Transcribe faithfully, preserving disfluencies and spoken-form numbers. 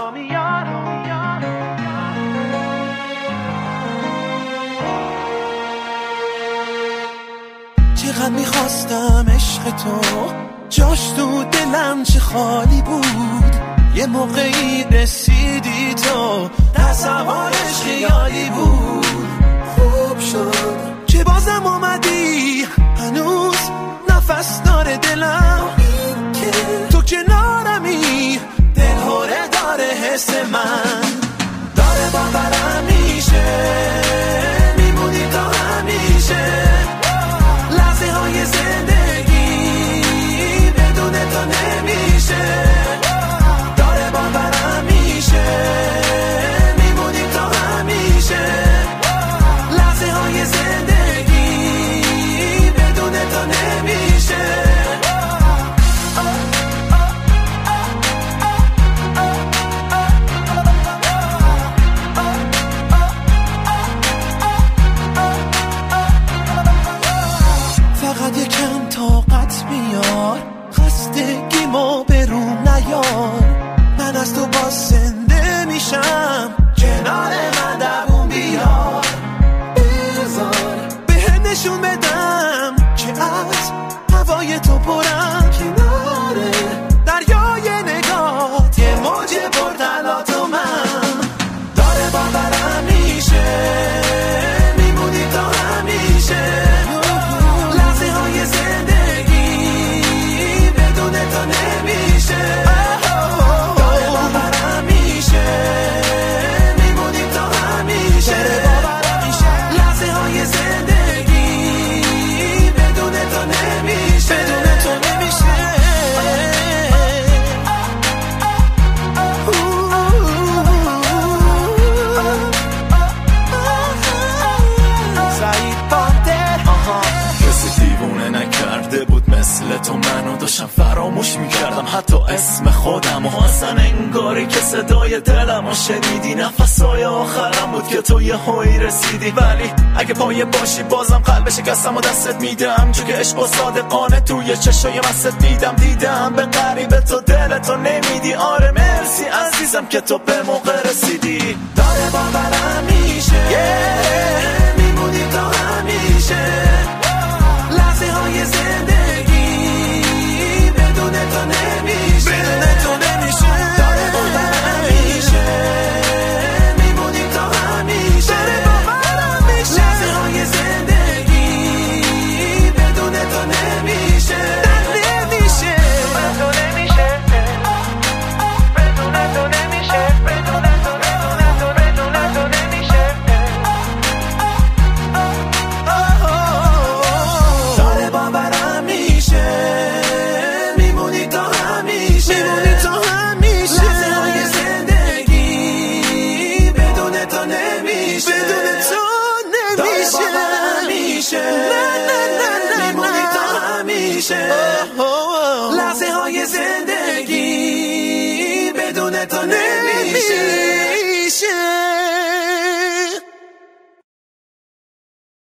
و میاد. چقدر میخواستم عشق تو جاش تو دلم چه خالی بود. یه موقعی رسیدی تو تصورش خیالی بود. خوب شد که بازم اومدی، هنوز نفس داره دلم. این که تو کنارمی دلهوره داره حس من، داره باورم میشه میمونی تا همیشه. لحظه های زندگی بدون تو نمیشه، داره باورم میشه میمونی تا همیشه. لحظه های زندگی بدون تو نمیشه. فقط یکم طاقت بیار، خستگیمو به روم نیار. من از تو باز زنده میشم، کنار من دووم بیار. بذار بهم نشون بدم که از هوای تو پرم. کنار دریای نگات یه موج پرطلات و من، داره باورم میشه میمونی تا همیشه. لحظه های زندگی بدون تو نمیشه، داره باورم میشه میمونی تا همیشه. لحظه های زندگی بدون تو نمیشه، بدون تو نمیشه. سعید بانتر کسی دیوونه نکرده بود مثل تو، منو داشتم فراموش میکردم حتی اسم خودم و اصلا انگاری که صدای دلم و شنیدی. نفسای آخرم بود که تو یه هایی رسیدی، ولی اگه پایه باشی بازم قلب شکستم و دستت میدم. چون که عشق و صادقانه توی چشای مست دیدم. دیدم به قریب تو دلتو نمیدی. آره مرسی عزیزم که تو به موقع رسیدی، داره باورم میشه میمونی تا همیشه. لحظه های زندگی بدون تو نمیشه، بدون تو نمیشه. داره باورم میشه میمونی تا همیشه، داره باورم میشه. لحظه های زندگی بدون تو نمیشه، نمیشه، بدون تو نمیشه، بدون تو نمیشه، بدون تو بدون تو نمیشه. داره باورم میشه میمونی تا همیشه، میمونی تا همیشه. لحظه های زندگی بدون تو نمیشه، بدون تو نمیشه. داره باورم میشه نه نه نه نه میمونی تا همیشه. لحظه های زندگی